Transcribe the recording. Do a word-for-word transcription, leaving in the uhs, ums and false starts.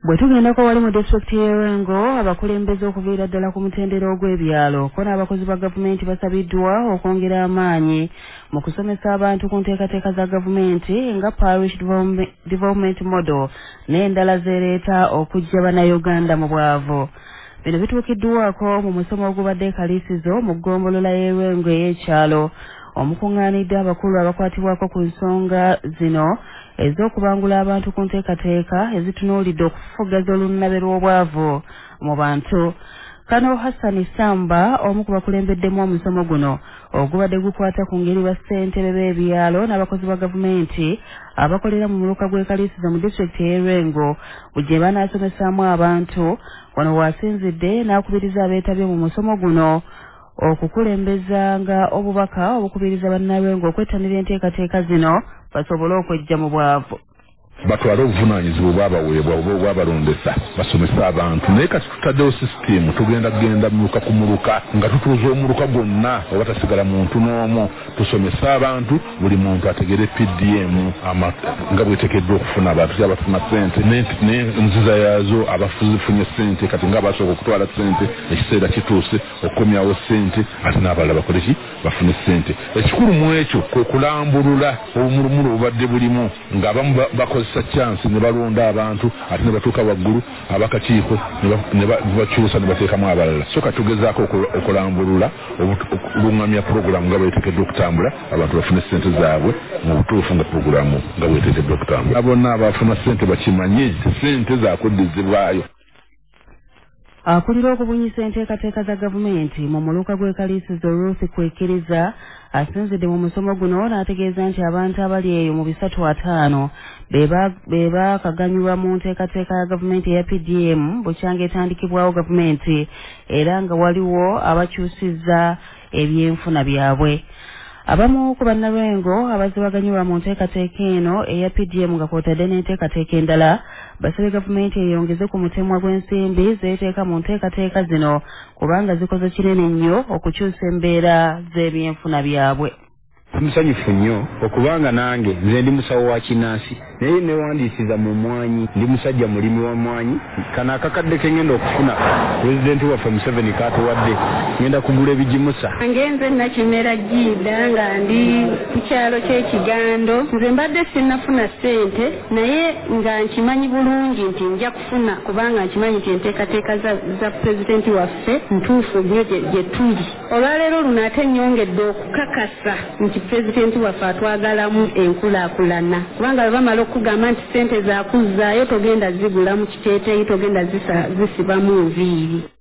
Bwetugenda ko wali mu district y'Ewengo abakulembeze okuviira ddala ku mutendera ogw'ebyalo ko n'abakozi ba gavumenti basabiddwa okwongera amaanyi mu kusomesa abantu ku nteekateeka za gavumenti nga parish development model n'endala zeereeta okujja bannayuganda mu bwavu. Bino bituukiddwako mu musomo ogubadde kaliisizo mu ggombolola y'Ewengo ey'ekyalo omukuŋŋaanidde abakulu abakwatibwako ku nsonga zino ez'okubangula abantu ku nteekateeka ezitunuulidde okufufugaza olunabe lw'obwavu mu bantu. Kano Hassan Samba omu ku bakulembeddemu omusomo guno ogubadde gukwata ku ngeri bassentebe b'ebyalo n'abakozi ba gavumenti abakolera mu muluka gw'ekaliisizo mu disitulikiti y'Ewengo gye banaasomesaamu abantu wano waasinzidde n'akubiriza abeetabye mu musomo guno okukulembezanga obubaka obukubiriza bannalwengo okwettanira enteekateeka zino basobole okwejja mu bwavu. Batwala obuvunaanyizibwa bwabaweebwa oba obwabalondesa basomesa abantu naye kati tutaddewo sisitimu tugenda kugenda muluka ku muluka nga tutuuza omuluka gwonna oba tasigala muntu n'omu tusomesa abantu buli muntu ategere P D M nga bwetekeddwa okufuna abantu si abafuna ssente n'enziza yaazo abafuzifunye ssente kati nga basooka okutwala ssente ekiseera kituuse okukomyawo ssente ate n'abalala bakole ki bafune ssente. Ekikulu mu ekyo kwe kulambulula obumulumulu obubadde bulimu ng'abamu bakoze sa chance ne balonda abantu ate ne batuuka waggulu abakakiiko ne bakyusa ne bateekamu abalala. So katugezaako okulambulula oluŋŋamya puroguramu nga bweteekeddwa okutambula abantu bafune ssente zaabwe mu butuufu nga puroguramu nga bweteekeddwa okutambula. Bonna abafuna ssente bakimanye ssente zaakuddizibwayo. Akulira okubunyisa enteekateeka za gavumenti mu muluka gw'ekaliisizo Ruth Kwekiriza asinzidde mu musomo guno n'ategeeza nti abantu abali eyo mu bisatu ataano be baakaganyulwa mu nteekateeka ya gavumenti eya P D M bukyanga etandikibwawo gavumenti era nga waliwo abakyusizza ebyenfuna byabwe. Abamu ku bannalwengo abazibaganyulwa mu nteekateeka eno eya P D M nga kw'otadde n'enteekateeka endala basabye gavumenti eyongeze ku mutemwa gw'ensimbi zeeteeka mu nteekateeka zino kubanga zikoze kinene nnyo okukyusa embeera z'ebyenfuna byabwe. Musanyufu nnyo okubanga nange nze ndi musawo wa kinaasi naye newandiisiza mu mwanyi ndi musajja mulimi wa mwanyi kana akakadde ke ngenda okufuna pulezidenti waffe Museveni katuwadde ngenda kugula ebigimusa. Ngenze Nakimera Jida nga ndi ku kyalo ky'Ekigando nze mbadde sinnafuna ssente naye nga nkimanyi bulungi nti nja kufuna kubanga nkimanyi nti enteekateeka za, za pulezidenti waffe ntuufu nnyo gye tuli. Olwaleero luno ate nnyongedde okukakasa nti pulezidenti waffe atwagalamu enkulaakulana kubanga bwe bamala okugamba nti ssente zaakuzzaayo togenda zigula mu kiteeteeyi togenda zisibamu nviiri.